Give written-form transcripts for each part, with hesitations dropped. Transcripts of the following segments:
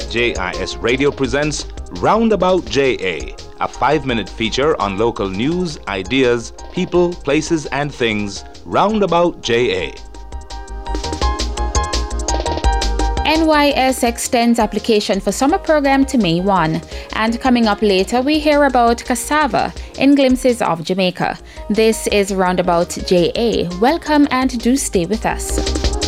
JIS Radio presents Roundabout JA, a 5-minute feature on local news, ideas, people, places, and things. Roundabout JA. NYS extends application for summer program to May 1. And coming up later, we hear about cassava in Glimpses of Jamaica. This is Roundabout JA. Welcome and do stay with us.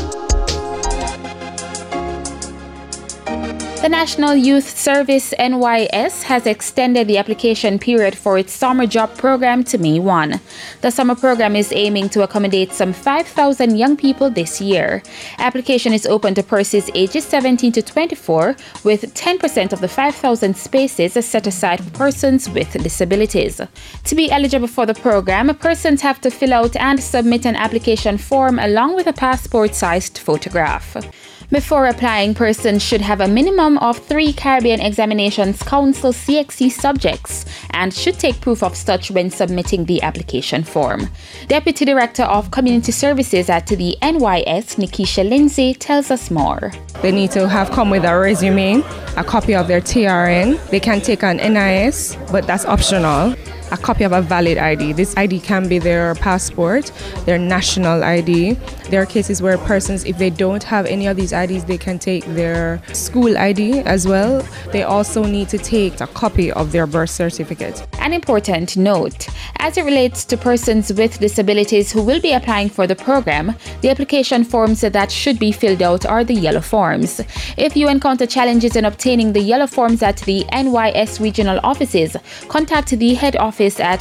The National Youth Service NYS has extended the application period for its summer job program to May 1. The summer program is aiming to accommodate some 5,000 young people this year. Application is open to persons ages 17 to 24, with 10% of the 5,000 spaces set aside for persons with disabilities. To be eligible for the program, persons have to fill out and submit an application form along with a passport-sized photograph. Before applying, persons should have a minimum of 3 Caribbean Examinations Council CXC subjects and should take proof of such when submitting the application form. Deputy Director of Community Services at the NYS, Nikisha Lindsay, tells us more. They need to have come with a resume, a copy of their TRN. They can take an NIS, but that's optional. A copy of a valid ID. This ID can be their passport, their national ID. There are cases where persons, if they don't have any of these IDs, they can take their school ID as well. They also need to take a copy of their birth certificate. An important note, as it relates to persons with disabilities who will be applying for the program, the application forms that should be filled out are the yellow forms. If you encounter challenges in obtaining the yellow forms at the NYS regional offices, contact the head office at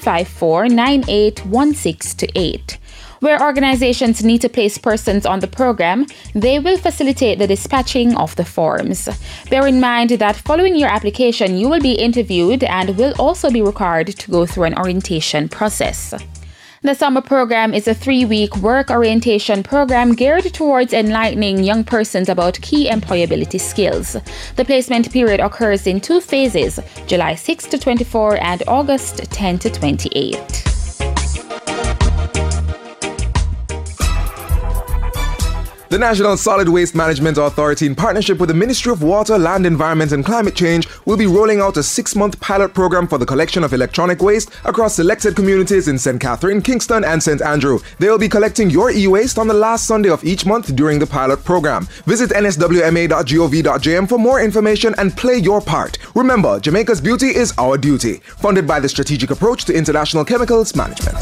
754-9816-8. Where organizations need to place persons on the program, they will facilitate the dispatching of the forms. Bear in mind that following your application, you will be interviewed and will also be required to go through an orientation process. The summer program is a 3-week work orientation program geared towards enlightening young persons about key employability skills. The placement period occurs in 2 phases, July 6 to 24 and August 10 to 28. The National Solid Waste Management Authority, in partnership with the Ministry of Water, Land, Environment and Climate Change, will be rolling out a 6-month pilot program for the collection of electronic waste across selected communities in St. Catherine, Kingston and St. Andrew. They will be collecting your e-waste on the last Sunday of each month during the pilot program. Visit nswma.gov.jm for more information and play your part. Remember, Jamaica's beauty is our duty. Funded by the Strategic Approach to International Chemicals Management.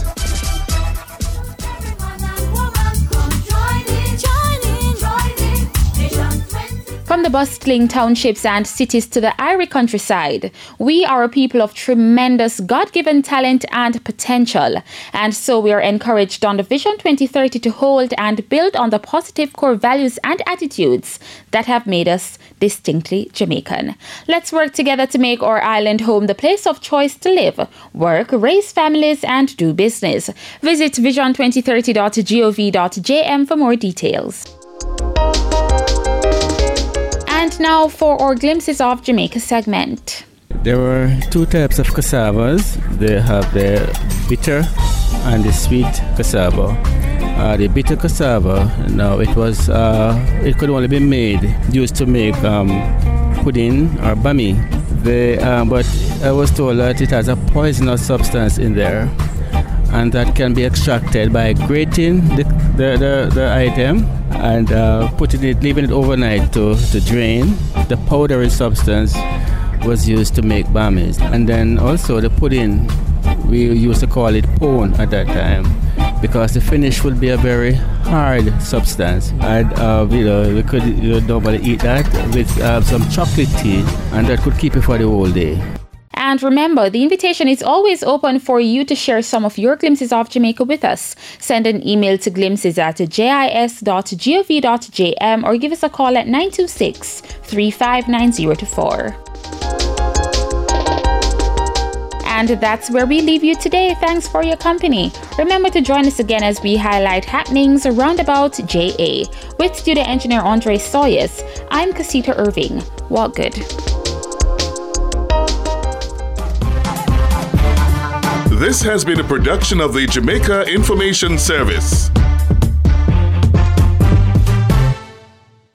From the bustling townships and cities to the airy countryside, we are a people of tremendous God-given talent and potential. And so we are encouraged on the Vision 2030 to hold and build on the positive core values and attitudes that have made us distinctly Jamaican. Let's work together to make our island home the place of choice to live, work, raise families, and do business. Visit vision2030.gov.jm for more details. And now for our Glimpses of Jamaica segment. There were 2 types of cassavas. They have the bitter and the sweet cassava. The bitter cassava, now it could only be used to make pudding or bami. But I was told that it has a poisonous substance in there, and that can be extracted by grating the item and leaving it overnight to drain. The powdery substance was used to make bamis. And then also the pudding, we used to call it pone at that time, because the finish would be a very hard substance. And we could normally eat that with some chocolate tea, and that could keep it for the whole day. And remember, the invitation is always open for you to share some of your glimpses of Jamaica with us. Send an email to glimpses@jis.gov.jm or give us a call at 926-359-024. And that's where we leave you today. Thanks for your company. Remember to join us again as we highlight happenings around about JA. With studio engineer Andre Sawyers, I'm Casita Irving. Walk good. This has been a production of the Jamaica Information Service.